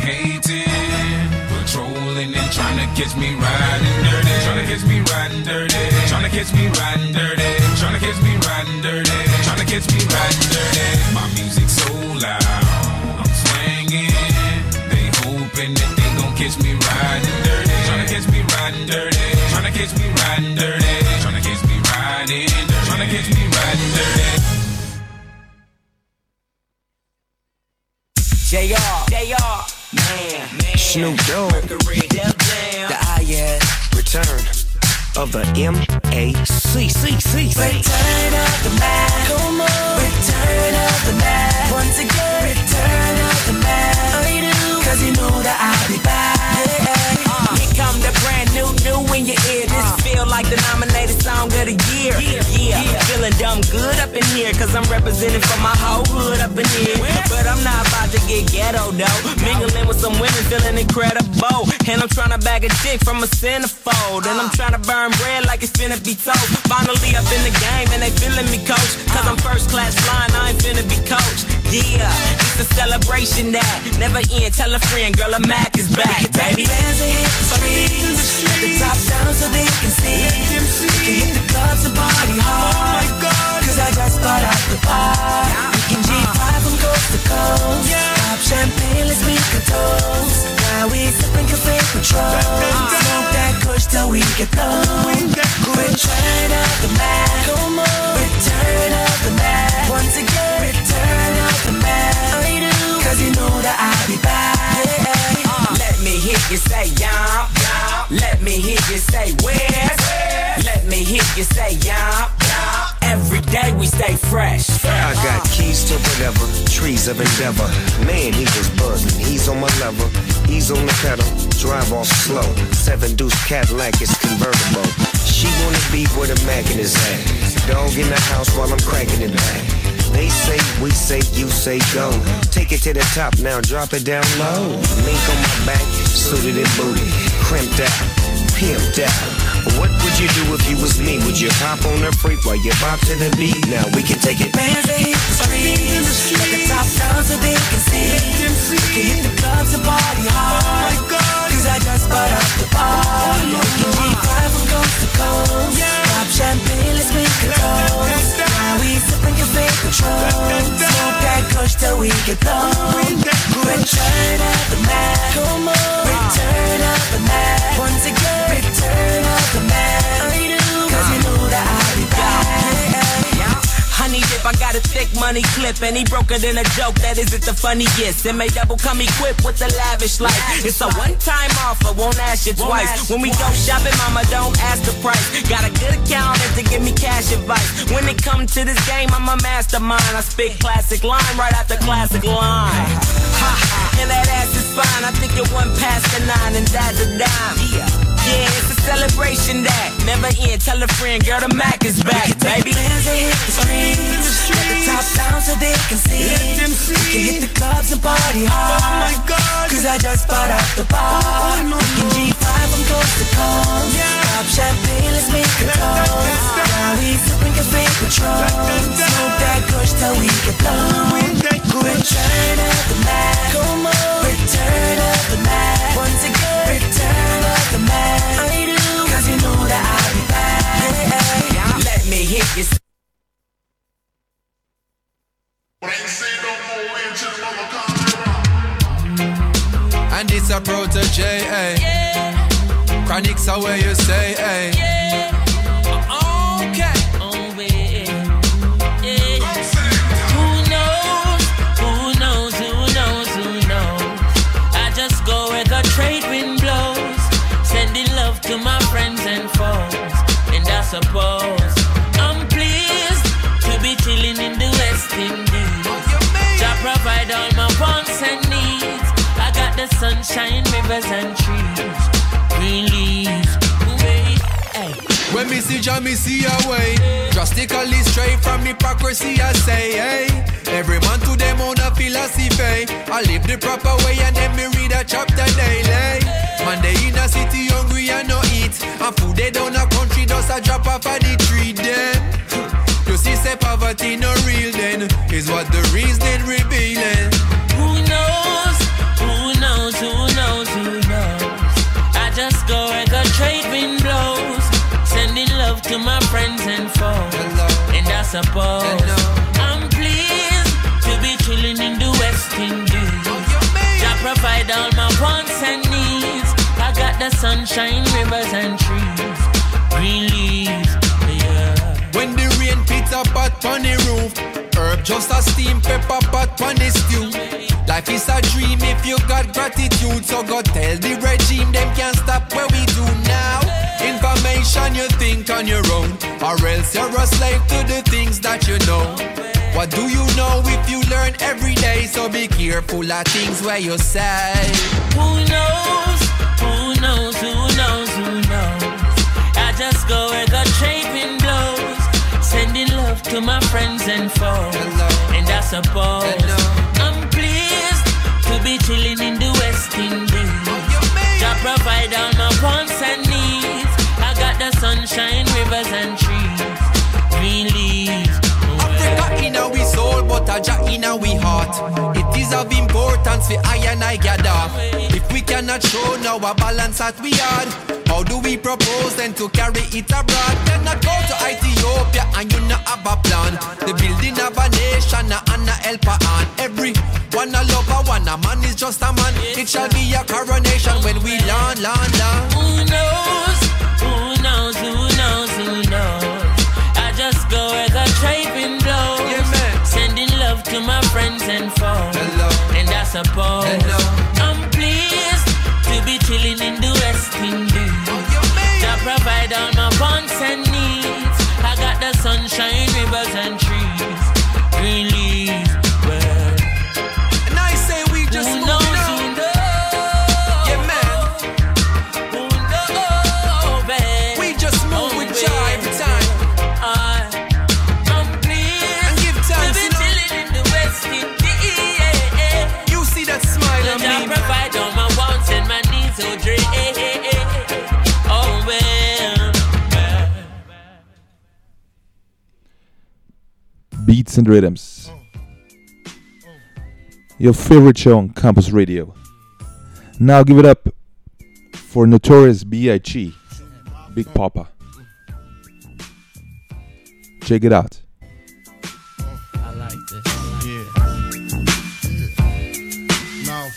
hating, patrolling and trying to catch me riding dirty, trying to catch me riding dirty, trying to catch me riding dirty, trying to catch me riding dirty, trying to catch me riding dirty. My music so loud, I'm swinging. They are. Man. Snoop Dogg. Mercury. Damn. The IS. Return of the M.A.C. Return of the Mac. Come on. Return of the Mac. Once again. Return of the Mac. I do. Cause you know that I'll be back. Here come the brand new in your ear. This feel like the nominated song of the year. Yeah. Feeling dumb good up in here. Cause I'm representing for my whole hood up in here. But I'm not about to get ghetto though. Mingling with some women feeling incredible. And I'm trying to bag a chick from a centerfold. And I'm trying to burn bread like it's finna be told. Finally up in the game and they feeling me, coach. Cause I'm first class flying, I ain't finna be coached. Yeah, it's a celebration that never end. Tell a friend, girl, a Mac is back, baby. Bands that hit the streets, let the top down so they can see. We can hit the clubs and party hard. Cause I just got out the bar. We can G5 from coast to coast. Pop champagne, let's make a toast. Now we sipping cafe Patrol. Smoke that kush till we get low. Return of the Mac. Return of the Mac. Once again, return of the Mac. I do. Cause you know that I'll be back. Let me hear you say y'all. Let me hear you say where. Let me hear you say y'all. Every day we stay fresh. I got keys to whatever, trees of endeavor. Man, he was buzzing, he's on my level. He's on the pedal, drive off slow. 7 Deuce Cadillac is convertible. She wanna be where the Mac in his ass. Dog in the house while I'm cracking it back. They say, we say, you say go. Take it to the top now, drop it down low. Mink on my back, suited and booted, crimped out, pimped out. What would you do if you was me? Would you hop on the freak while you bop to the beat? Now we can take it. Bands that hit the streets, let the top down so they can see. We can hit the clubs and party hard. Cause I just bought up the bar. We can G5 from coast to coast. Pop champagne, let's make a toast. Now we sipping cafe Patrol. Smoke that kush till we get low. Return of the Mac. Return of the Mac. Once again, return of the Mac. I do. Cause you know that I'll be back. Honey dip, I got a thick money clip, and he broke it in a joke that isn't the funniest. It may double come equipped with a lavish life. It's a one-time offer, won't ask you twice. When we go shopping, mama, don't ask the price. Got a good accountant to give me cash advice. When it comes to this game, I'm a mastermind. I spit classic line right after classic line. And that ass is fine. I think it went past the 9, and that's a dime. Yeah, it's a celebration that never end. Tell a friend, girl, the Mac is back, baby. Bands that hit the streets, let the top down so they can see. We can hit the clubs and party hard. Cause I just bought out the bar. We can G5 from coast to coast. Pop champagne, let's make a toast. Now we sipping cafe Patrol. Smoke that kush till we get low. Return of the Mac. Return of the Mac. Once again, return of the Mac. I do. Cause you know that I'll be back. Let me hit you. And it's a protege, yeah. Chronics are where you stay, eh? Yeah. Okay. Oh, yeah. Who knows? I just go where the trade wind blows, sending love to my friends and foes. And I suppose I'm pleased to be chilling in the West Indies. Jah provide all my wants and needs. I got the sunshine, rivers and trees, green leaves. Hey. When me see Jah, me see a way. Drastically straight from hypocrisy, I say, hey. Every man to them own a philosophy. I live the proper way and then me read a chapter daily. Man, they in a city hungry and no eat. And food they down a country does a drop off of the tree then. You see say poverty no real then, is what the reason revealing. Who knows? I just go where the trade wind blows, sending love to my friends and foes. And I suppose I'm pleased to be chilling in the West Indies. Jah provide all my wants and needs. I got the sunshine, rivers and trees, green leaves, yeah. When the rain pits a pot on the roof, herb just a steam pepper pot on the stew. Life is a dream if you got gratitude. So go tell the regime them can't stop what we do now. Information you think on your own, or else you're a slave to the things that you know. What do you know if you learn every day? So be careful of things where you say. Who knows? Who knows? Who knows? Who knows? I just go where the trade wind blows, sending love to my friends and foes. Hello. And I suppose I'm pleased to be chilling in the West Indies. Jah provide all my wants and needs. I got the sunshine, rivers and trees, green leaves. Africa in our soul, but a Jah in our heart. It is of importance for I and I gather. If we cannot show now a balance that we are, how do we propose then to carry it abroad? Cannot go to Ethiopia and you not have a plan. The building of a nation and a helper on. Every one a lover, one a man is just a man. It shall be a coronation when we land. Who knows? Who knows? Who knows? Who knows? I just go where the trade wind blows, sending love to my friends and foes. Hello. And I suppose I'm pleased to be chilling in the West Indies. Jah provide all my wants and needs. I got the sunshine, rivers and trees, green leaves. Well, and I say we just who moving knows, on. who knows? Yeah, man. Who knows, babe? We just move with Jah every time. I'm pleased and give thanks, to be chilling in the West Indies. You see that smile on me, Jah provide all my wants and my needs, oh Dre. Oh well. Beats and Rhythms. Your favorite show on Campus Radio. Now give it up for Notorious B.I.G. Big Papa. Check it out. I like this. Now,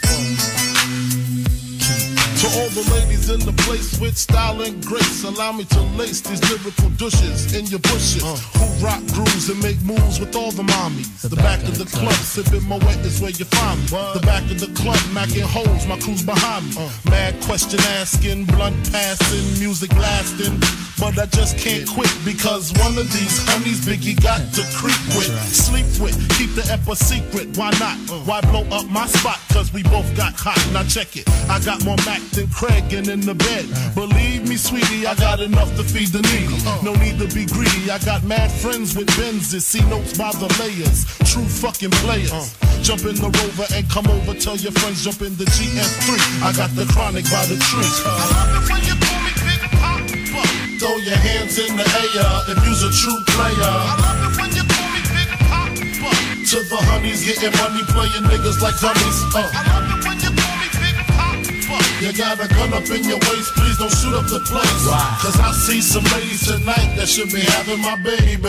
to all the ladies in the place with style and grace, allow me to lace these lyrical douches in your bushes. Who rock grooves and make moves with all the mommies. The back of the club, sipping Moet is where you find me. The back of the club, macking holes, my crew's behind me. Mad question asking, blunt passing, music lasting. But I just can't quit because one of these honeys Biggie got to creep with, sleep with, keep the ep a secret. Why not? Why blow up my spot? Cause we both got hot. Now check it. I got more Mac than Craig and in the bed. Believe me, sweetie, I got enough to feed the needy. No need to be greedy. I got mad friends with Benzes. See notes by the layers. True fucking players. Jump in the Rover and come over. Tell your friends jump in the GS3. I got the chronic by the tree. I love it when you call me Big Papa. Throw your hands in the air if you's a true player. I love it when you call me Big Papa. To the honeys getting money, playing niggas like dummies. I love it when you call me Big Papa. You got a gun up in your waist, please don't shoot up the place. Cause I see some ladies tonight that should be having my baby.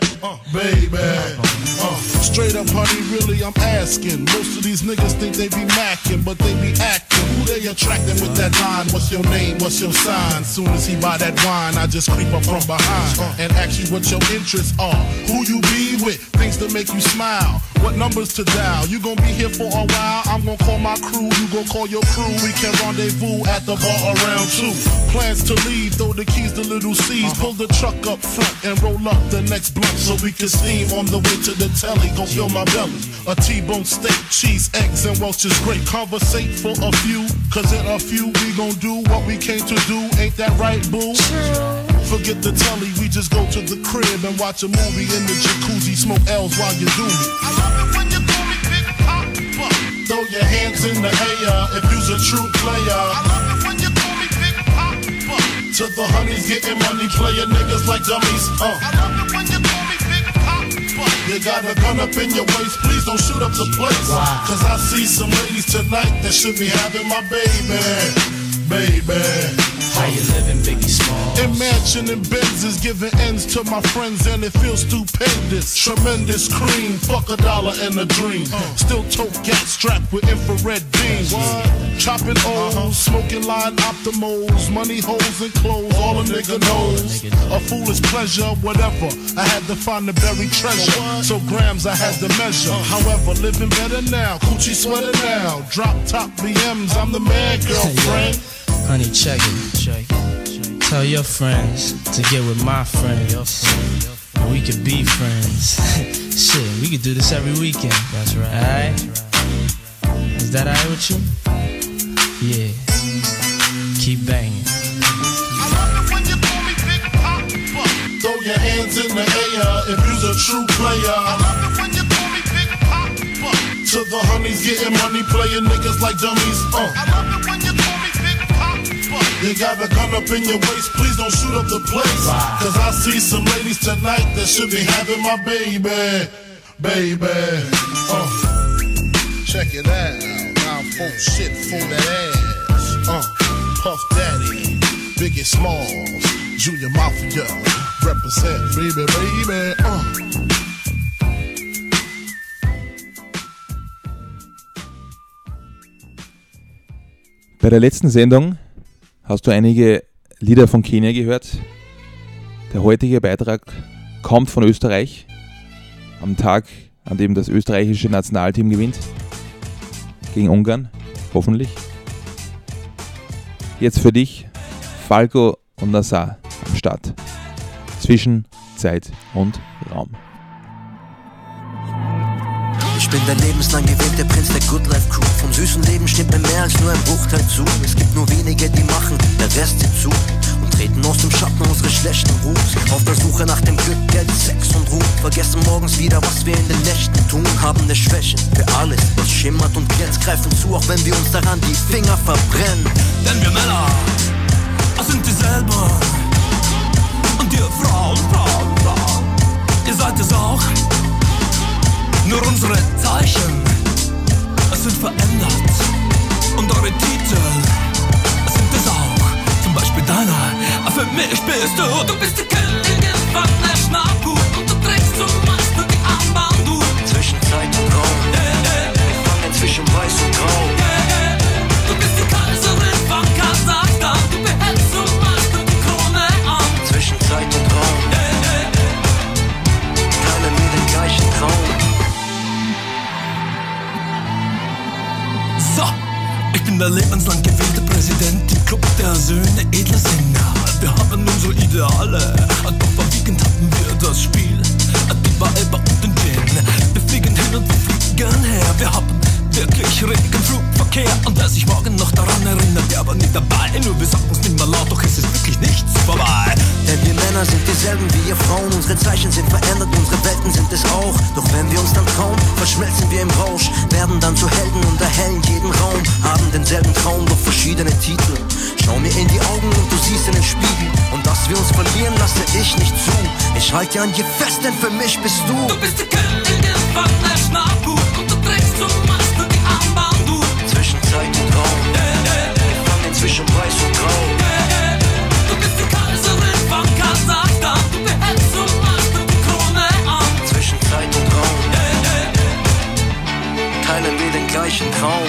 Straight up, honey, really, I'm asking. Most of these niggas think they be macking, but they be acting. Who they attracting with that line? What's your name? What's your sign? Soon as he buy that wine, I just creep up from behind and ask you what your interests are. Who you be with? Things to make you smile. What numbers to dial? You gon' be here for a while. I'm gon' call my crew. You gon' call your crew. We can rendezvous at the bar around 2. Plans to leave. Throw the keys to Little C's. Pull the truck up front and roll up the next blunt so we can steam on the way to the telly. Gon' fill my belly. A T-bone steak, cheese, eggs, and Welch's grape. Conversate for a few, cause in a few we gon' do what we came to do. Ain't that right, boo? Forget the telly, we just go to the crib and watch a movie in the jacuzzi. Smoke L's while you do me. I love it when you call me Big Papa. Throw your hands in the air if you's a true player. I love it when you call me Big Papa. To the honeys getting money, playing niggas like dummies. I love it when you call me Big Papa. You got a gun up in your waist, please don't shoot up the place. Cause I see some ladies tonight that should be having my baby. How you living, Biggie Smalls? Imagine and Benz is giving ends to my friends and it feels stupendous. Tremendous cream, fuck $1 and a dream. Still tote gas strapped with infrared beams. Chop been old, smoking line optimals, money holes and clothes, all a nigga knows. A foolish pleasure, whatever. I had to find the buried treasure, so grams I had to measure. However, living better now, coochie sweater now. Drop top BMs, I'm the man, girlfriend. Honey, check it. Tell your friends to get with my friends. We could be friends. Shit, we could do this every weekend. That's right. Alright? Is that alright with you? Yeah. Keep banging. Throw your hands in the air if you's a true player. I love it when you call me Big Papa. To the honeys getting money, playing niggas like dummies. I love it when you call me Big Papa. You got a gun up in your waist, please don't shoot up the place. Cause I see some ladies tonight that should be having my baby. Check it out, now folks shit for that ass. Puff Daddy, Biggie Smalls, Junior Mafia, represent, baby. Bei der letzten Sendung hast du einige Lieder von Kenia gehört. Der heutige Beitrag kommt von Österreich, am Tag, an dem das österreichische Nationalteam gewinnt. Gegen Ungarn, hoffentlich. Jetzt für dich, Falco und Nassar am Start. Zwischen Zeit und Raum. Ich bin der lebenslang gewählte Prinz der Good Life Crew. Vom süßen Leben stimmt mir mehr als nur ein Bruchteil zu. Es gibt nur wenige, die machen, der Rest sieht zu. Und treten aus dem Schatten unseres schlechten Rufs. Auf der Suche nach dem Glück, Geld, Sex und Ruhm. Vergessen morgens wieder, was wir in den Nächten tun. Haben eine Schwäche für alles, was schimmert und glänzt. Greifen zu, auch wenn wir uns daran die Finger verbrennen. Denn wir Männer sind dieselben. Und ihr Frauen, ihr seid es auch. Nur unsere Zeichen, es sind verändert. Und eure Titel, sind es auch. Zum Beispiel deiner, für mich bist du bist die Königin von der Schnapphut. Und du trägst zumeist nur die Armbanduhr. Zwischen Zeit und Raum, gefangen zwischen Weiß und Grau. Du bist die Kaiserin von Kasachstan. Du behältst zumeist nur die Krone an. Zwischen Zeit und Raum, teilen wir den gleichen Traum. So, ich bin der lebenslang gewählte Präsident im Club der Söhne edler Sänger. Wir haben unsere Ideale, doch überwiegend hatten wir das Spiel. Die Weiber und den Gin, wir fliegen hin und wir fliegen her. Wir haben wirklich regen Flugverkehr. Und wer sich morgen noch daran erinnert, der war nicht dabei. Nur wir sagen uns nicht mehr laut, doch es ist wirklich nichts vorbei. Denn wir Männer sind dieselben wie ihr Frauen. Unsere Zeichen sind verändert, unsere Welten sind es auch. Doch wenn wir uns dann trauen, verschmelzen wir im Rausch. Werden dann zu Helden und erhellen jeden Raum. Haben denselben Traum, doch verschiedene Titel. Schau mir in die Augen und du siehst in den Spiegel. Und dass wir uns verlieren, lasse ich nicht zu. Ich halte an dir fest, denn für mich bist du. Du bist die Königin von der Schnapphut. Und du trägst zumeist nur die Armbanduhr. Zwischen Zeit und Raum, gefangen zwischen Weiß und Grau. Du bist die Kaiserin von Kasachstan. Du behältst zumeist nur die Krone an. Zwischen Zeit und Raum, teilen wir den gleichen Traum.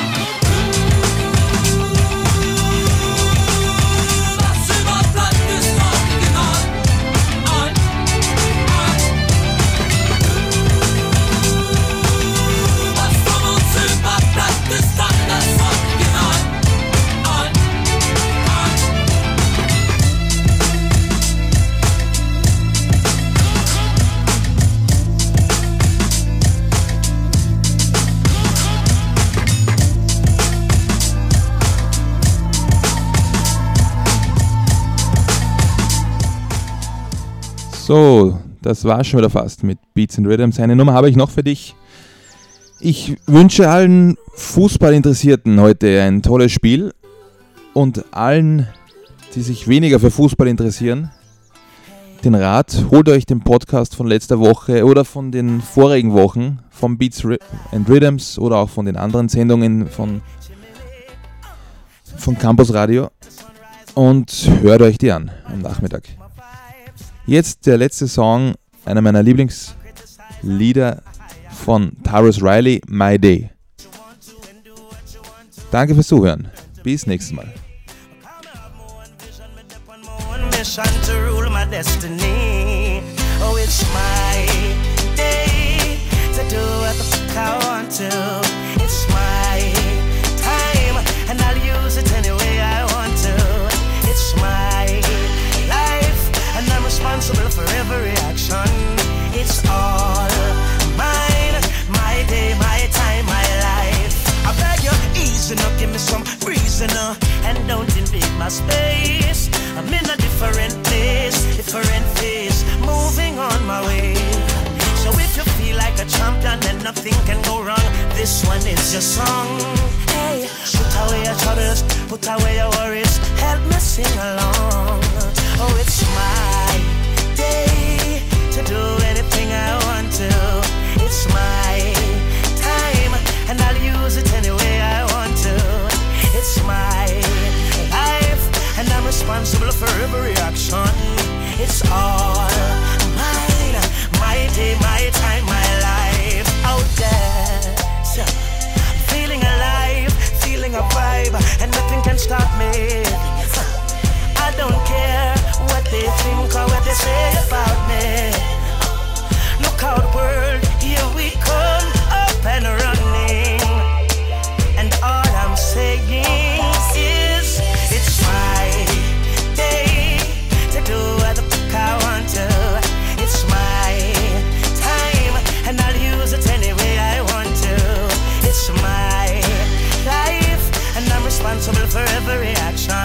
So, das war schon wieder fast mit Beats and Rhythms. Eine Nummer habe ich noch für dich. Ich wünsche allen Fußballinteressierten heute ein tolles Spiel und allen, die sich weniger für Fußball interessieren, den Rat, holt euch den Podcast von letzter Woche oder von den vorigen Wochen von Beats and Rhythms oder auch von den anderen Sendungen von Campus Radio und hört euch die an am Nachmittag. Jetzt der letzte Song, einer meiner Lieblingslieder von Tyrus Riley, My Day. Danke fürs Zuhören. Bis nächstes Mal. Mission to rule my destiny. Oh, it's my day to do what the fuck I want to. It's my time, and I'll use it any way I want to. It's my life, and I'm responsible for every action. It's all mine, my day, my time, my life. I beg you, easy now, give me some reason now, and don't invade my space. I'm in a different place, different phase, moving on my way. So if you feel like a champion, then nothing can go wrong. This one is your song. Hey, put away your troubles, put away your worries, help me sing along. Oh, it's my day to do anything I want to. It's my time, and I'll use it any way I want to. It's my life, and I'm responsible for every action. It's all mine, my day, my time, my life. Out there, so, feeling alive, feeling a vibe, and nothing can stop me. I don't care what they think or what they say about me. Look out, world, here we come, up and running. And all I'm saying is, it's my day to do what the fuck I want to. It's my time, and I'll use it any way I want to. It's my life, and I'm responsible for every action.